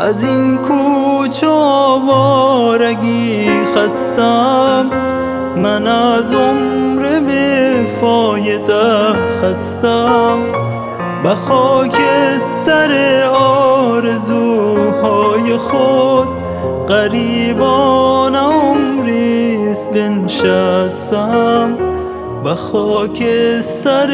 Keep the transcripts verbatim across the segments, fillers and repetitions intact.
از این کوچ و آوارگی خستم، من از عمر بی‌فایده خستم. به خاکستر آرزوهای خود غریبانه عمریست بنشستم. به خاکستر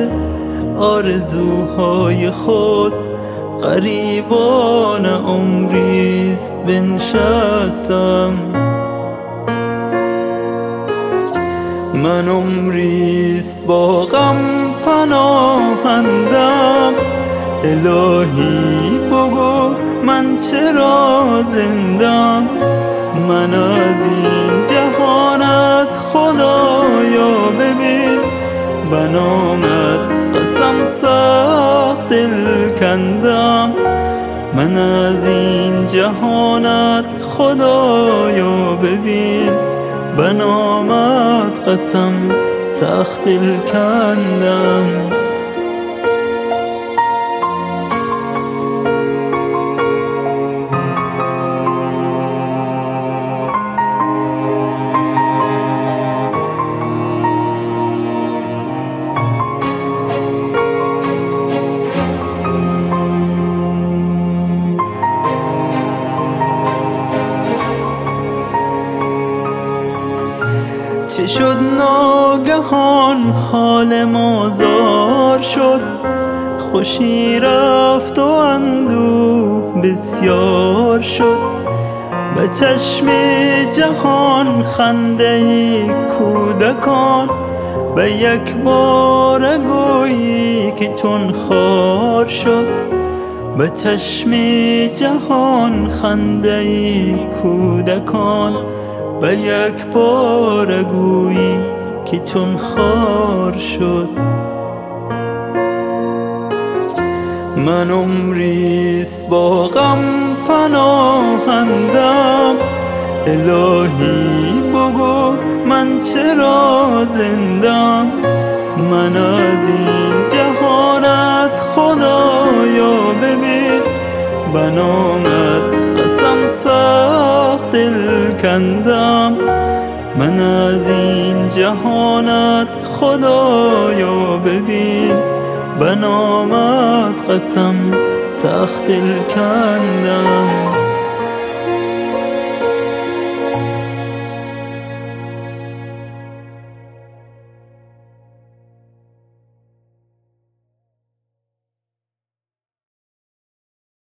آرزوهای خود غریبانه عمریست بنشستم. من عمریست با غم پناهندم، الهی بگو من چرا زندم. من از این جهانت خدایا ببین، به نامت قسم سخت دل کندم. من از این جهانت خدایا ببین، به نامت قسم سخت دل کندم. چه شد ناگهان حال ما زار شد، خوشی رفت و اندوه بسیار شد. به چشم جهان خنده کودکان، به یک بار گویی که چون خار شد. به چشم جهان خنده کودکان، به یک بار گویی که چون خار شد. من عمریست با غم پناهندم، الهی بگو من چرا زندم. من از این جهانت خدایا ببین، به نامت قسم سخت دل کندم. من از این جهانت خدایا ببین، به نامت قسم سخت دل کندم.